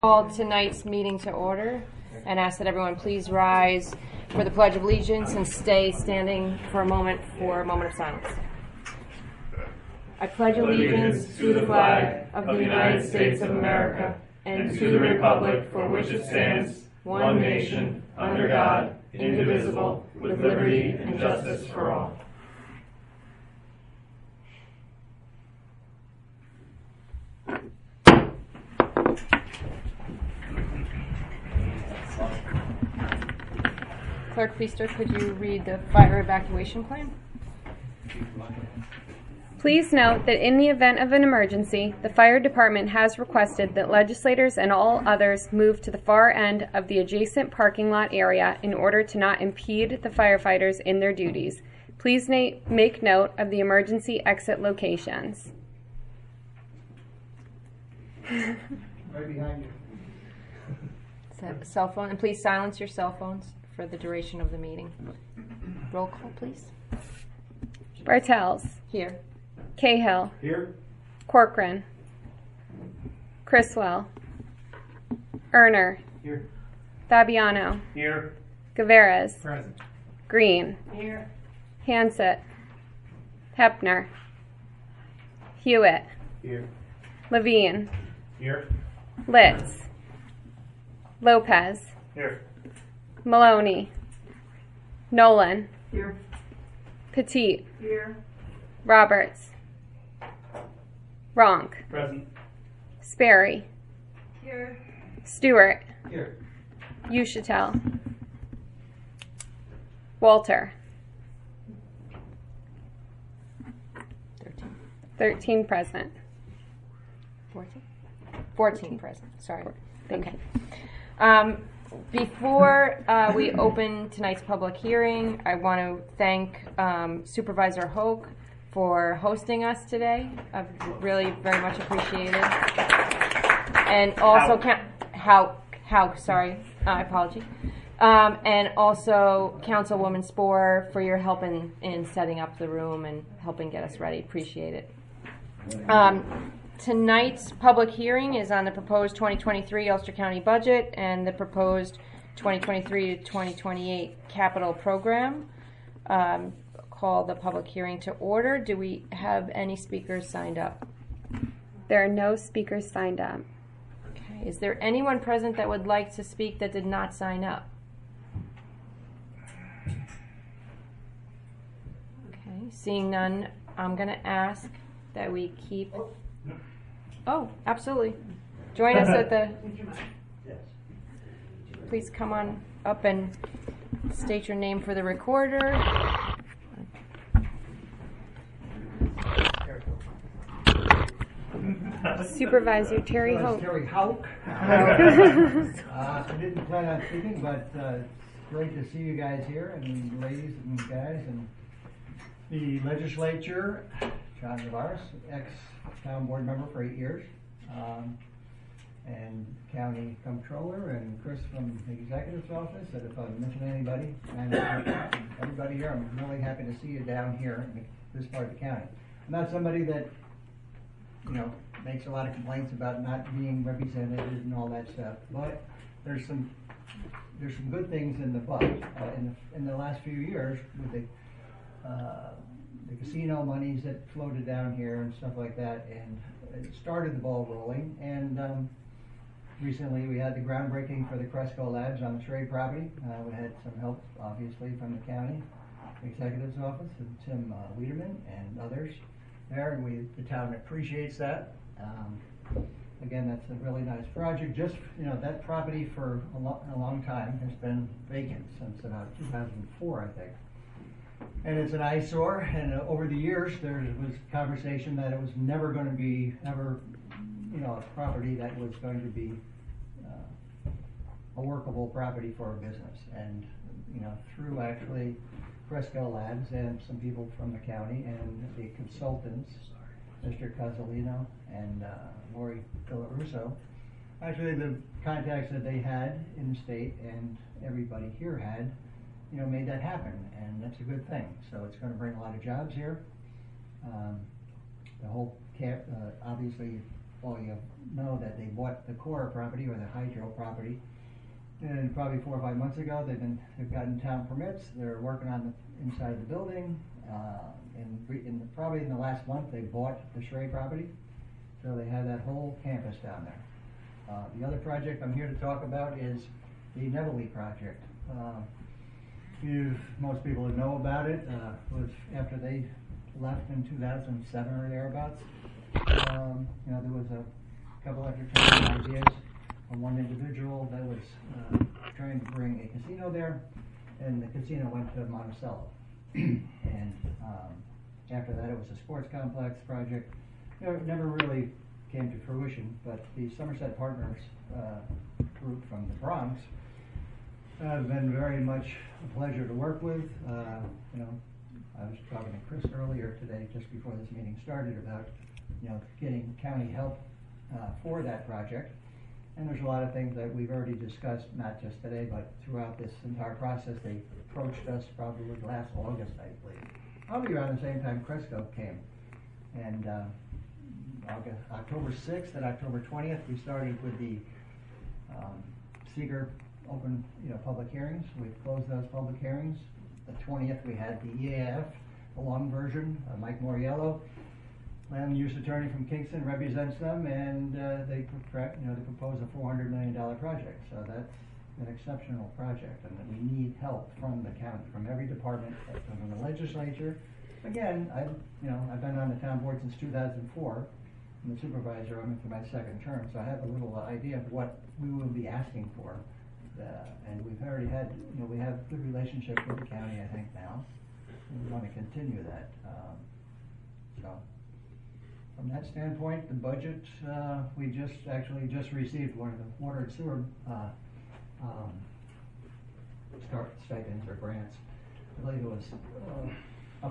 Call tonight's meeting to order and ask that everyone please rise for the Pledge of Allegiance and stay standing for a moment of silence. I pledge allegiance to the flag of the United States of America and to the republic for which it stands, one nation, under God, indivisible, with liberty and justice for all. Clerk Feaster, could you read the fire evacuation plan? Please note that in the event of an emergency, the fire department has requested that legislators and all others move to the far end of the adjacent parking lot area in order to not impede the firefighters in their duties. Please make note of the emergency exit locations. Right behind you. Cell phone, and please silence your cell phones for the duration of the meeting. Roll call, please. Bartels. Here. Cahill. Here. Corcoran. Criswell. Erner. Here. Fabiano. Here. Gaveras. Present. Green. Here. Hansett. Hepner. Hewitt. Here. Levine. Here. Litz. Lopez. Here. Maloney. Nolan. Here. Petit. Here. Roberts. Ronk. Present. Sperry. Here. Stewart. Here. Ushatel. Walter. 13 present. 14 present. Sorry. Thank Okay. you. Before we open tonight's public hearing, I want to thank Supervisor Hoke for hosting us today. I've really very much appreciated. And also, I apologize. And also, Councilwoman Spohr, for your help in setting up the room and helping get us ready. Appreciate it. Tonight's public hearing is on the proposed 2023 Ulster County budget and the proposed 2023 to 2028 capital program. Call the public hearing to order. Do we have any speakers signed up? There are no speakers signed up. Okay. Is there anyone present that would like to speak that did not sign up? Okay. Seeing none, I'm going to ask that we keep... Oh, absolutely. Join us at the... Please come on up and state your name for the recorder. Supervisor Terry Hoke. Terry Hoke. I didn't plan on speaking, but it's great to see you guys here, and ladies and guys, and the legislature. John Navarez, ex-town board member for 8 years, and county comptroller, and Chris from the executive's office. And if I mention anybody, and everybody here, I'm really happy to see you down here in this part of the county. I'm not somebody that, makes a lot of complaints about not being represented and all that stuff, but there's some good things in the budget. In the last few years with the casino monies that floated down here and stuff like that, and it started the ball rolling. And recently we had the groundbreaking for the Cresco Labs on the Schrade property. We had some help, obviously, from the county executive's office and Tim Wiederman and others there, and the town appreciates that. Again, that's a really nice project. Just, that property for a long time has been vacant since about 2004, I think. And it's an eyesore, and over the years there was conversation that it was never going to be a property that was going to be a workable property for a business. And through actually Cresco Labs and some people from the county and the consultants, Mr. Casalino and Lori Villarusso, actually the contacts that they had in the state and everybody here had, made that happen, and that's a good thing. So it's going to bring a lot of jobs here. The whole obviously all you know that they bought the Cora property or the Hydro property. And probably 4 or 5 months ago, they've gotten town permits. They're working on the inside of the building. Probably in the last month, they bought the Schrey property. So they have that whole campus down there. The other project I'm here to talk about is the Neville project. Most people know about it. Was after they left in 2007 or thereabouts. There was a couple entertaining ideas from one individual that was trying to bring a casino there, and the casino went to Monticello. And after that, it was a sports complex project. It never really came to fruition, but the Somerset Partners group from the Bronx have been very much a pleasure to work with. I was talking to Chris earlier today, just before this meeting started, about getting county help for that project. And there's a lot of things that we've already discussed, not just today, but throughout this entire process. They approached us probably last August, I believe. Probably around the same time Cresco came. And October 6th and October 20th, we started with the seeker open public hearings. We've closed those public hearings. The 20th, we had the EAF, the long version, Mike Moriello, land use attorney from Kingston, represents them, and they propose a $400 million project. So that's an exceptional project, and we need help from the county, from every department, from the legislature. Again, I've been on the town board since 2004. I'm the supervisor. I'm into my second term, so I have a little idea of what we will be asking for. And we've already had, we have a good relationship with the county, I think, now. And we want to continue that. So from that standpoint, the budget, we just received one of the water and sewer stipends or grants. I believe it was a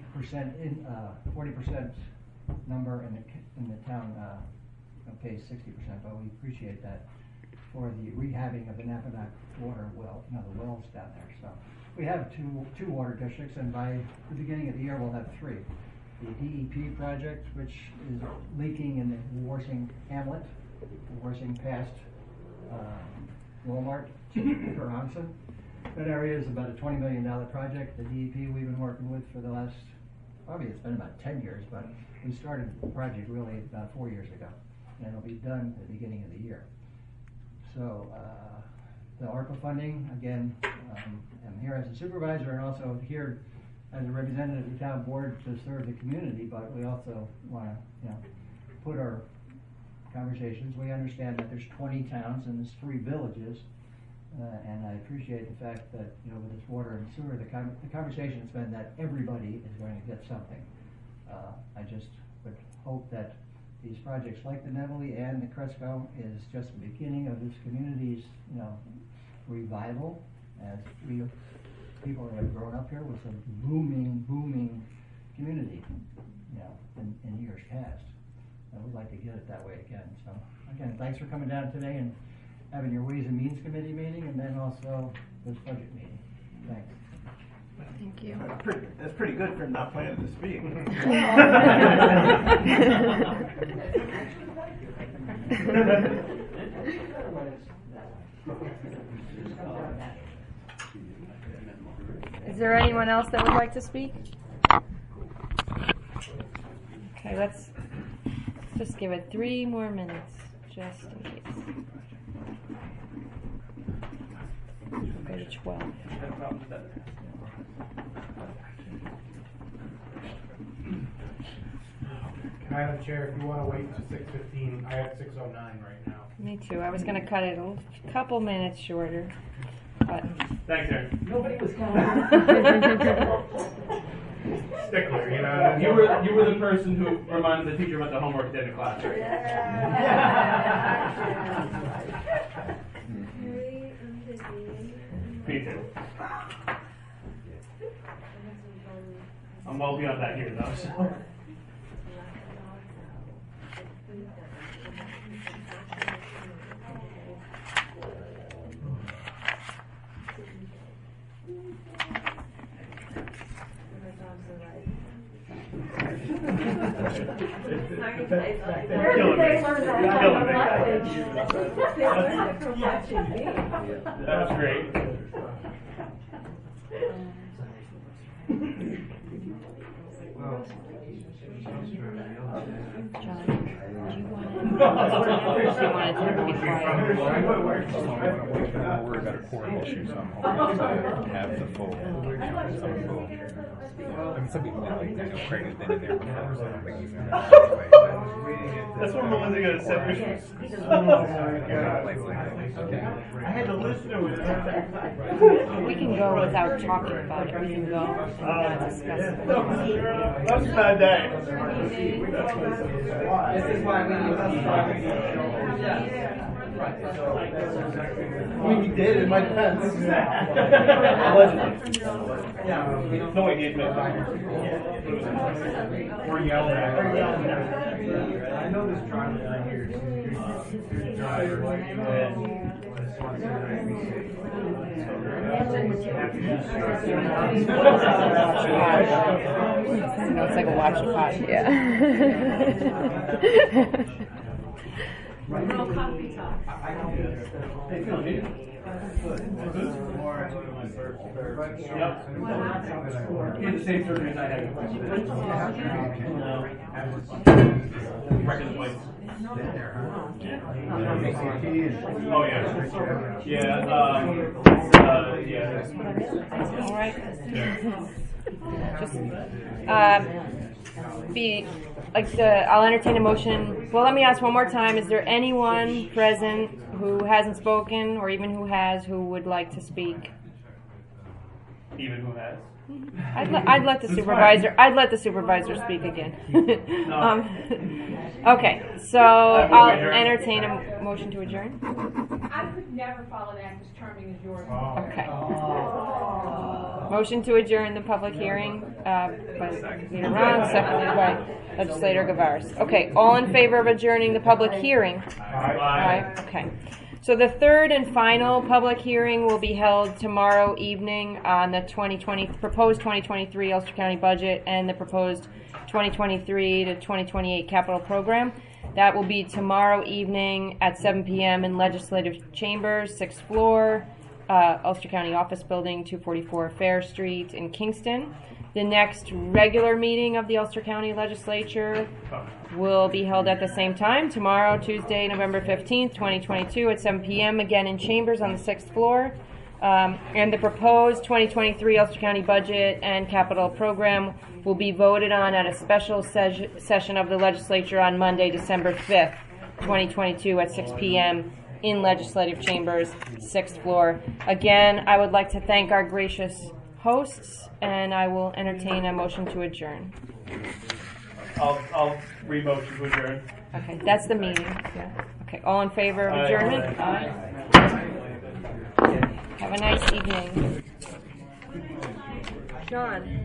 40% number, in the town pays 60%, but we appreciate that for the rehabbing of the Napanock water well, the wells down there. So we have two water districts, and by the beginning of the year we'll have 3. The DEP project, which is leaking in the Warsing Hamlet, Warsing past Walmart to Hanson. That area is about a $20 million project. The DEP we've been working with for the last, probably it's been about 10 years, but we started the project really about 4 years ago, and it'll be done at the beginning of the year. So the ARPA funding, again, I'm here as a supervisor and also here as a representative of the town board to serve the community, but we also want to put our conversations. We understand that there's 20 towns and there's 3 villages, and I appreciate the fact that with this water and sewer, the conversation has been that everybody is going to get something. I just would hope that these projects like the Neville and the Cresco is just the beginning of this community's revival, as people that have grown up here with a booming community in years past. I would like to get it that way again. So again, thanks for coming down today and having your Ways and Means Committee meeting, and then also this budget meeting. Thanks. Thank you. That's pretty good for not planning to speak. Is there anyone else that would like to speak? Okay, let's just give it 3 more minutes, just in case. Go to 12. Madam Chair, if you want to wait to 6:15, I have 6:09 right now. Me too. I was going to cut it a couple minutes shorter, but Thanks, Aaron. Nobody was counting. Stickler, You were the person who reminded the teacher about the homework they did in class, right? Me too. I'm well beyond that here, though. So. defense back there. Where Killing did me. they learn that Killing me. language? That was great. John, do you want to be quiet? I'm worried about a quorum issue, so I'm hoping to have the full. I mean, some people like, Craig has been in there before, so I don't think he's in there anyway. That's what Melinda got said. I had to listen to it. We can go without talking about it. We can go and not discuss it. That was a bad day. This is why we I mean, he did in my defense. Allegedly. No way he admits it. Or yelled at. I know this driver down here. Good driver. You know, it's like a watch the pot. Yeah. Yep. He had the same surgery as I had. Breaking the plates. Oh yeah. Yeah. Yeah. All right. Just I'll entertain a motion. Well, let me ask one more time. Is there anyone present who hasn't spoken, or even who has, who would like to speak? Even who has? I'd let the supervisor. I'd let the supervisor speak again. Okay, so I'll entertain a motion to adjourn. I could never follow an act as charming as yours. Okay. Motion to adjourn the public hearing by Leader Ron, seconded by Legislator Gavaris. Okay, all in favor of adjourning the public hearing? Aye. Okay. So the third and final public hearing will be held tomorrow evening on the proposed 2023 Ulster County budget and the proposed 2023 to 2028 capital program. That will be tomorrow evening at 7 p.m. in Legislative Chambers, 6th floor, Ulster County Office Building, 244 Fair Street in Kingston. The next regular meeting of the Ulster County Legislature will be held at the same time, tomorrow, Tuesday, November 15th, 2022 at 7 p.m., again in Chambers on the 6th floor. And the proposed 2023 Ulster County budget and capital program will be voted on at a special session of the legislature on Monday, December 5th, 2022 at 6 p.m. in Legislative Chambers, 6th floor. Again, I would like to thank our gracious hosts, and I will entertain a motion to adjourn. I'll re-motion to adjourn. Okay, that's the meeting. Yeah. Okay, all in favor of adjournment? Aye. Have a nice evening. Sean.